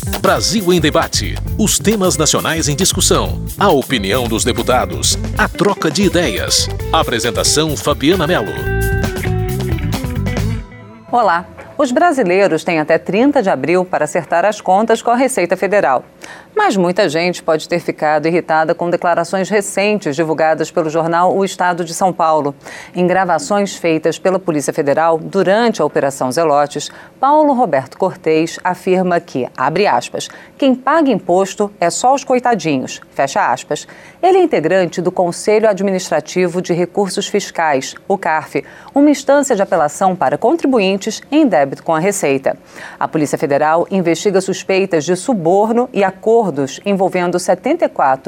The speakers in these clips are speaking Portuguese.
Brasil em Debate. Os temas nacionais em discussão. A opinião dos deputados. A troca de ideias. Apresentação Fabiana Mello. Olá. Os brasileiros têm até 30 de abril para acertar as contas com a Receita Federal. Mas muita gente pode ter ficado irritada com declarações recentes divulgadas pelo jornal O Estado de São Paulo. Em gravações feitas pela Polícia Federal durante a Operação Zelotes, Paulo Roberto Cortez afirma que, abre aspas, quem paga imposto é só os coitadinhos, fecha aspas. Ele é integrante do Conselho Administrativo de Recursos Fiscais, o CARF, uma instância de apelação para contribuintes em débito com a Receita. A Polícia Federal investiga suspeitas de suborno e acordos envolvendo 74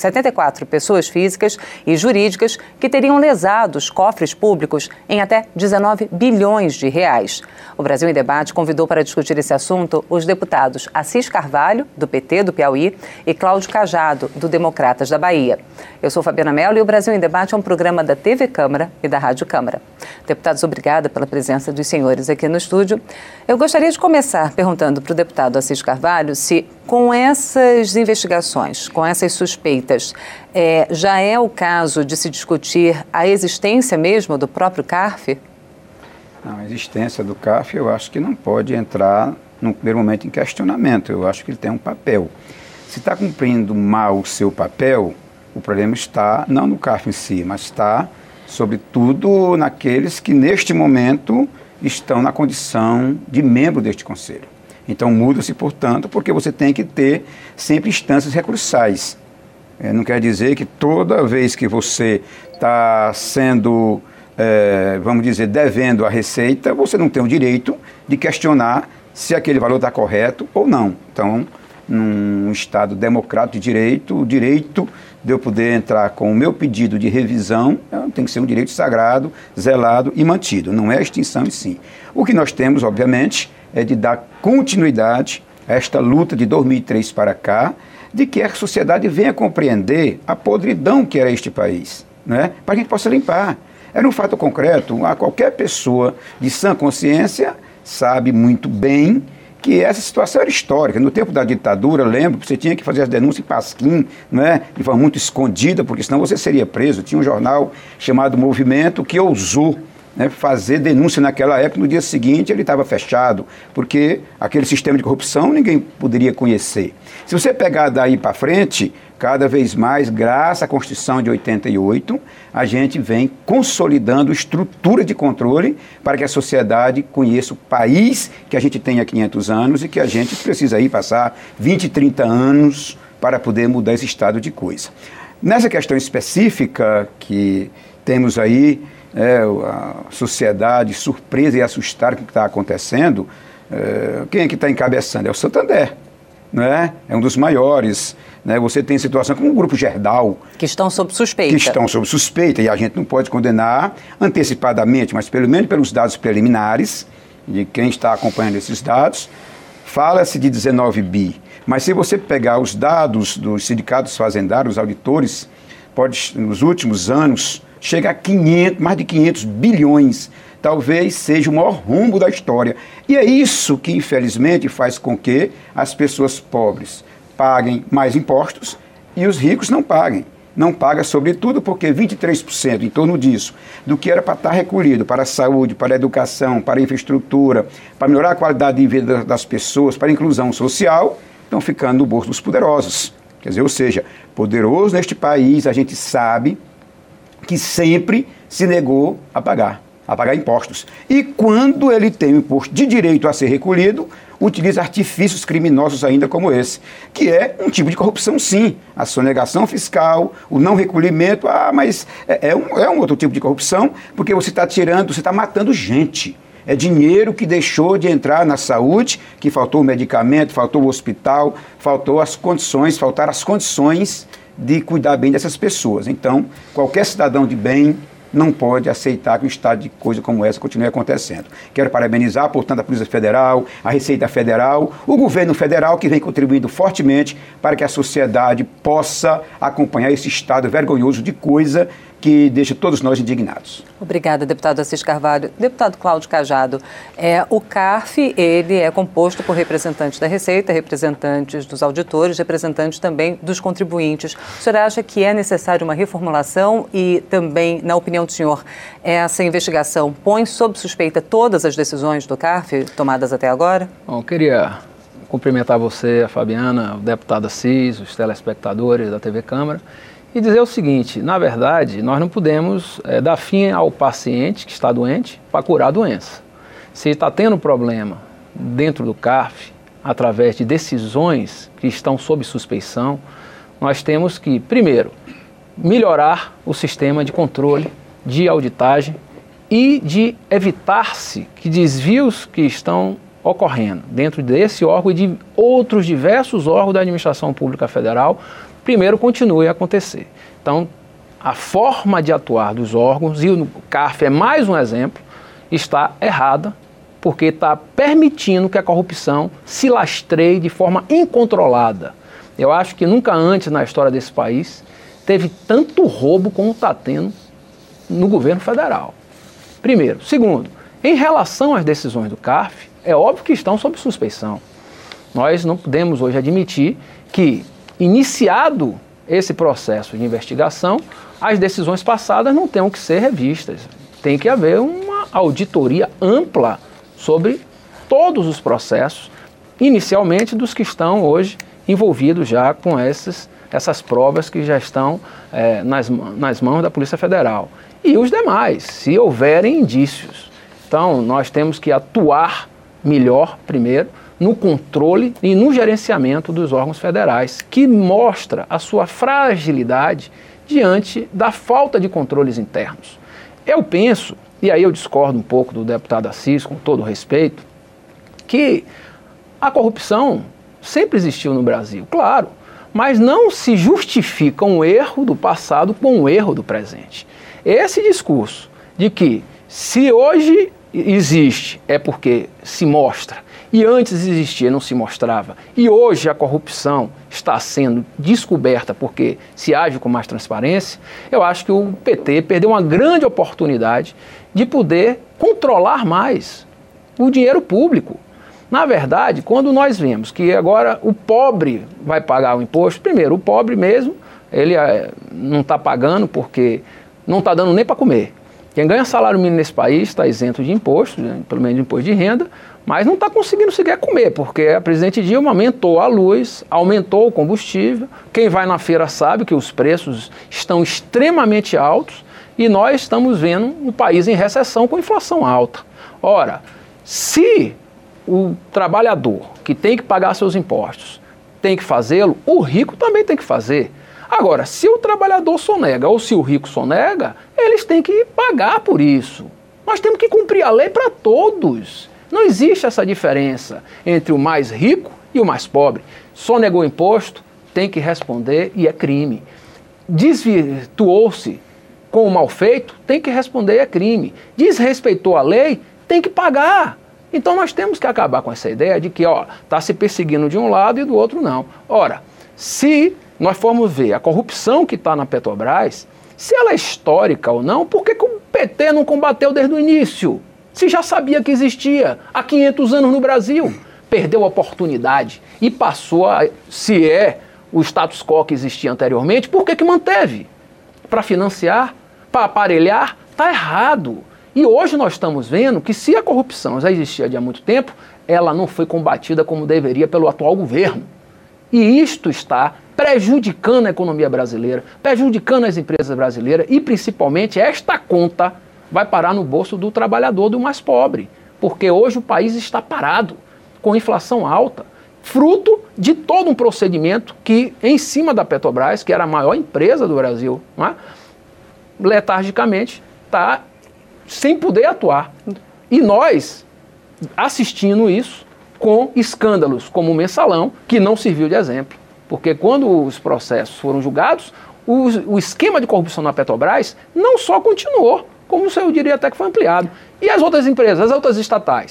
pessoas físicas e jurídicas que teriam lesado os cofres públicos em até 19 bilhões de reais. O Brasil em Debate convidou para discutir esse assunto os deputados Assis Carvalho, do PT do Piauí, e Cláudio Cajado, do Democratas da Bahia. Eu sou Fabiana Mello e o Brasil em Debate é um programa da TV Câmara e da Rádio Câmara. Deputados, obrigada pela presença dos senhores aqui no estúdio. Eu gostaria de começar perguntando para o deputado Assis Carvalho se, com essas investigações, com essas suspeitas, já é o caso de se discutir a existência mesmo do próprio CARF? Não, a existência do CARF eu acho que não pode entrar, no primeiro momento, em questionamento. Eu acho que ele tem um papel. Se está cumprindo mal o seu papel, o problema está não no CARF em si, mas está, sobretudo, naqueles que, neste momento, estão na condição de membro deste Conselho. Então, muda-se, portanto, porque você tem que ter sempre instâncias recursais. Não quer dizer que toda vez que você está sendo, vamos dizer, devendo a Receita, você não tem o direito de questionar se aquele valor está correto ou não. Então, num Estado democrático de direito, o direito de eu poder entrar com o meu pedido de revisão tem que ser um direito sagrado, zelado e mantido, não é a extinção em si. O que nós temos, obviamente, é de dar continuidade a esta luta de 2003 para cá, de que a sociedade venha compreender a podridão que era este país, né? Para que a gente possa limpar. Era um fato concreto, qualquer pessoa de sã consciência sabe muito bem que essa situação era histórica. No tempo da ditadura, lembro, você tinha que fazer as denúncias em pasquim, né, de forma muito escondida, porque senão você seria preso. Tinha um jornal chamado Movimento que ousou, né, fazer denúncia naquela época. No dia seguinte ele estava fechado, porque aquele sistema de corrupção ninguém poderia conhecer. Se você pegar daí para frente, cada vez mais, graças à Constituição de 88, a gente vem consolidando estrutura de controle para que a sociedade conheça o país que a gente tem há 500 anos e que a gente precisa aí passar 20, 30 anos para poder mudar esse estado de coisa. Nessa questão específica que temos aí, a sociedade surpresa e assustada com o que está acontecendo, quem é que está encabeçando? É o Santander, né? É um dos maiores. Né? Você tem situação como o Grupo Gerdau. Que estão sob suspeita. E a gente não pode condenar antecipadamente, mas pelo menos pelos dados preliminares, de quem está acompanhando esses dados, fala-se de 19 bi. Mas se você pegar os dados dos sindicatos fazendários, auditores, nos últimos anos, chega a mais de 500 bilhões. Talvez seja o maior rombo da história. E é isso que, infelizmente, faz com que as pessoas pobres paguem mais impostos e os ricos não paguem. Não paga, sobretudo, porque 23%, em torno disso, do que era para estar recolhido para a saúde, para a educação, para a infraestrutura, para melhorar a qualidade de vida das pessoas, para a inclusão social, estão ficando no bolso dos poderosos. Quer dizer, ou seja, poderoso neste país, a gente sabe que sempre se negou a pagar impostos. E quando ele tem o imposto de direito a ser recolhido, utiliza artifícios criminosos ainda como esse, que é um tipo de corrupção, sim. A sonegação fiscal, o não recolhimento, mas é um outro tipo de corrupção, porque você está matando gente. É dinheiro que deixou de entrar na saúde, que faltou o medicamento, faltou o hospital, faltaram as condições de cuidar bem dessas pessoas. Então, qualquer cidadão de bem não pode aceitar que um estado de coisa como essa continue acontecendo. Quero parabenizar, portanto, a Polícia Federal, a Receita Federal, o governo federal que vem contribuindo fortemente para que a sociedade possa acompanhar esse estado vergonhoso de coisa que deixa todos nós indignados. Obrigada, deputado Assis Carvalho. Deputado Cláudio Cajado, o CARF, ele é composto por representantes da Receita, representantes dos auditores, representantes também dos contribuintes. O senhor acha que é necessária uma reformulação e também, na opinião do senhor, essa investigação põe sob suspeita todas as decisões do CARF tomadas até agora? Bom, eu queria cumprimentar você, a Fabiana, o deputado Assis, os telespectadores da TV Câmara, e dizer o seguinte: na verdade, nós não podemos dar fim ao paciente que está doente para curar a doença. Se está tendo problema dentro do CARF, através de decisões que estão sob suspeição, nós temos que, primeiro, melhorar o sistema de controle, de auditagem e de evitar-se que desvios que estão ocorrendo dentro desse órgão e de outros diversos órgãos da administração pública federal, primeiro continue a acontecer. Então, a forma de atuar dos órgãos, e o CARF é mais um exemplo, está errada, porque está permitindo que a corrupção se lastreie de forma incontrolada. Eu acho que nunca antes na história desse país teve tanto roubo como está tendo no governo federal. Primeiro. Segundo, em relação às decisões do CARF, é óbvio que estão sob suspeição. Nós não podemos hoje admitir que, iniciado esse processo de investigação, as decisões passadas não tenham que ser revistas. Tem que haver uma auditoria ampla sobre todos os processos, inicialmente dos que estão hoje envolvidos já com essas provas que já estão nas mãos da Polícia Federal. E os demais, se houverem indícios. Então, nós temos que atuar melhor, primeiro, no controle e no gerenciamento dos órgãos federais, que mostra a sua fragilidade diante da falta de controles internos. Eu penso, e aí eu discordo um pouco do deputado Assis, com todo respeito, que a corrupção sempre existiu no Brasil, claro, mas não se justifica um erro do passado com um erro do presente. Esse discurso de que se hoje existe é porque se mostra, e antes existia, não se mostrava, e hoje a corrupção está sendo descoberta porque se age com mais transparência, eu acho que o PT perdeu uma grande oportunidade de poder controlar mais o dinheiro público. Na verdade, quando nós vemos que agora o pobre vai pagar o imposto, primeiro, o pobre mesmo, ele não está pagando porque não está dando nem para comer. Quem ganha salário mínimo nesse país está isento de imposto, né, pelo menos de imposto de renda, mas não está conseguindo sequer comer, porque a presidente Dilma aumentou a luz, aumentou o combustível. Quem vai na feira sabe que os preços estão extremamente altos e nós estamos vendo um país em recessão com inflação alta. Ora, se o trabalhador que tem que pagar seus impostos tem que fazê-lo, o rico também tem que fazer. Agora, se o trabalhador sonega ou se o rico sonega, eles têm que pagar por isso. Nós temos que cumprir a lei para todos. Não existe essa diferença entre o mais rico e o mais pobre. Sonegou imposto, tem que responder e é crime. Desvirtuou-se com o mal feito, tem que responder e é crime. Desrespeitou a lei, tem que pagar. Então nós temos que acabar com essa ideia de que está se perseguindo de um lado e do outro não. Ora, se nós formos ver a corrupção que está na Petrobras, se ela é histórica ou não, por que o PT não combateu desde o início? Se já sabia que existia há 500 anos no Brasil, perdeu a oportunidade e passou se é o status quo que existia anteriormente, por que manteve? Para financiar, para aparelhar, está errado. E hoje nós estamos vendo que se a corrupção já existia há muito tempo, ela não foi combatida como deveria pelo atual governo. E isto está prejudicando a economia brasileira, prejudicando as empresas brasileiras e principalmente esta conta vai parar no bolso do trabalhador, do mais pobre, porque hoje o país está parado, com inflação alta, fruto de todo um procedimento que, em cima da Petrobras, que era a maior empresa do Brasil, não é? Letargicamente está sem poder atuar. E nós assistindo isso com escândalos como o Mensalão, que não serviu de exemplo, porque quando os processos foram julgados, o esquema de corrupção na Petrobras não só continuou, como eu diria até que foi ampliado. E as outras empresas, as outras estatais?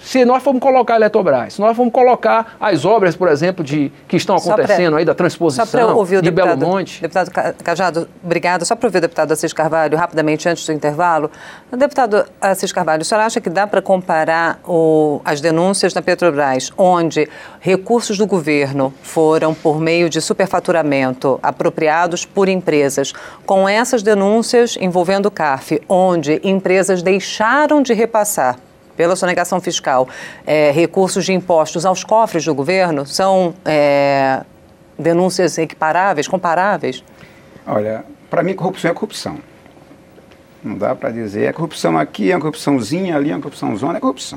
Se nós formos colocar a Eletrobras, se nós formos colocar as obras, por exemplo, que estão acontecendo aí, da transposição de Belo Monte... Deputado Cajado, obrigada. Só para ouvir o deputado Assis Carvalho, rapidamente, antes do intervalo. Deputado Assis Carvalho, o senhor acha que dá para comparar as denúncias da Petrobras, onde recursos do governo foram, por meio de superfaturamento, apropriados por empresas, com essas denúncias envolvendo o CARF, onde empresas deixaram de repassar pela sonegação fiscal, recursos de impostos aos cofres do governo, são denúncias equiparáveis, comparáveis? Olha, para mim corrupção é corrupção. Não dá para dizer, corrupção aqui, é uma corrupçãozinha, ali é uma corrupçãozona, é corrupção.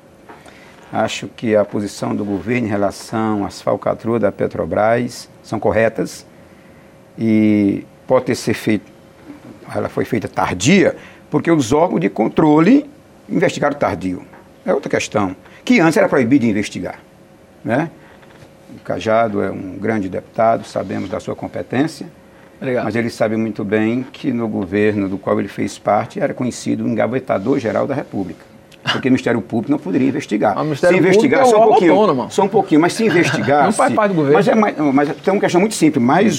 Acho que a posição do governo em relação às falcatruas da Petrobras são corretas e pode ter sido feita, ela foi feita tardia, porque os órgãos de controle investigaram tardio. É outra questão, que antes era proibido de investigar, né? O Cajado é um grande deputado, sabemos da sua competência, Obrigado. Mas ele sabe muito bem que no governo do qual ele fez parte era conhecido um engavetador-geral da República, porque o Ministério Público não poderia investigar. O Ministério Público é só um pouquinho, mas se investigar... Não faz parte do governo. Mas tem uma questão muito simples, mas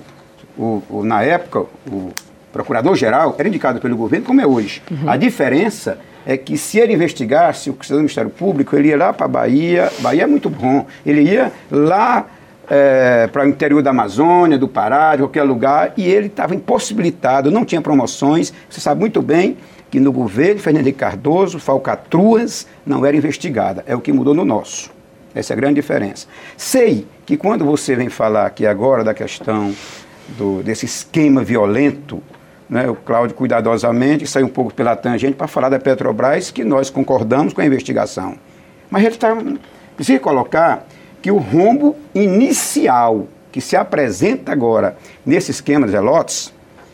na época, o procurador-geral era indicado pelo governo como é hoje. Uhum. A diferença é que se ele investigasse o Ministério Público, ele ia lá para a Bahia é muito bom, ele ia lá para o interior da Amazônia, do Pará, de qualquer lugar, e ele estava impossibilitado, não tinha promoções. Você sabe muito bem que no governo de Fernando Henrique Cardoso, falcatruas não era investigada, é o que mudou no nosso. Essa é a grande diferença. Sei que quando você vem falar aqui agora da questão desse esquema violento, né, o Cláudio cuidadosamente saiu um pouco pela tangente para falar da Petrobras, que nós concordamos com a investigação. Mas ele precisa colocar que o rombo inicial que se apresenta agora nesse esquema de Zelotes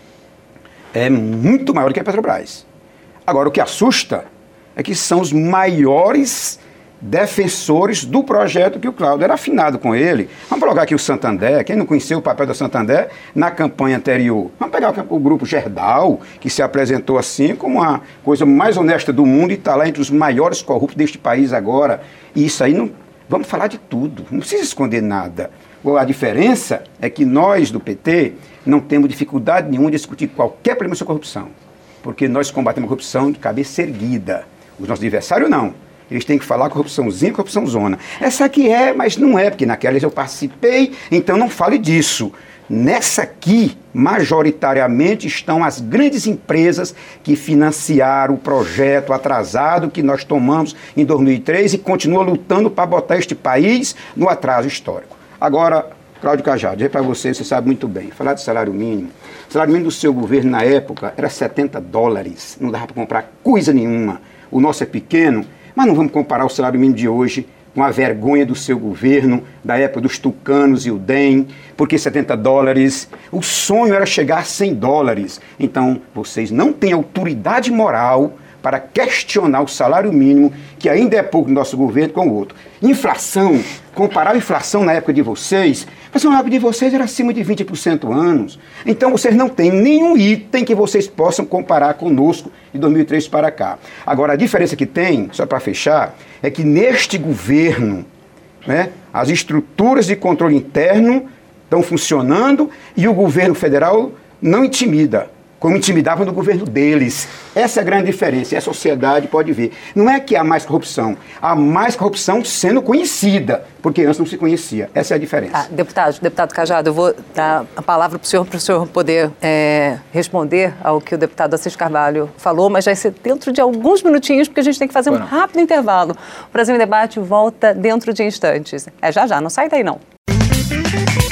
é muito maior que a Petrobras. Agora, o que assusta é que são os maiores defensores do projeto que o Cláudio era afinado com ele. Vamos colocar aqui o Santander, quem não conheceu o papel da Santander na campanha anterior. Vamos pegar o grupo Gerdau, que se apresentou assim como a coisa mais honesta do mundo e está lá entre os maiores corruptos deste país agora. E isso aí não... Vamos falar de tudo, não precisa esconder nada. A diferença é que nós do PT não temos dificuldade nenhuma de discutir qualquer problema sobre corrupção, porque nós combatemos a corrupção de cabeça erguida. Os nossos adversários não. Eles têm que falar corrupçãozinha, corrupçãozona. Essa aqui é, mas não é, porque naquela eu participei, então não fale disso. Nessa aqui, majoritariamente, estão as grandes empresas que financiaram o projeto atrasado que nós tomamos em 2003 e continuam lutando para botar este país no atraso histórico. Agora, Cláudio Cajado, dizer para você sabe muito bem, falar de salário mínimo. O salário mínimo do seu governo na época era $70, não dava para comprar coisa nenhuma. O nosso é pequeno, mas não vamos comparar o salário mínimo de hoje com a vergonha do seu governo, da época dos tucanos e o DEM, porque $70, o sonho era chegar a $100. Então, vocês não têm autoridade moral para questionar o salário mínimo, que ainda é pouco no nosso governo, com o outro. Inflação, comparar a inflação na época de vocês, mas na época de vocês era acima de 20% anos. Então, vocês não têm nenhum item que vocês possam comparar conosco de 2003 para cá. Agora, a diferença que tem, só para fechar, é que neste governo, né, as estruturas de controle interno estão funcionando e o governo federal não intimida, como intimidavam no governo deles. Essa é a grande diferença, e a sociedade pode ver. Não é que há mais corrupção sendo conhecida, porque antes não se conhecia. Essa é a diferença. Deputado Cajado, eu vou dar a palavra para o senhor poder responder ao que o deputado Assis Carvalho falou, mas vai ser dentro de alguns minutinhos, porque a gente tem que fazer um rápido intervalo. O Brasil em Debate volta dentro de instantes. Já, não sai daí não.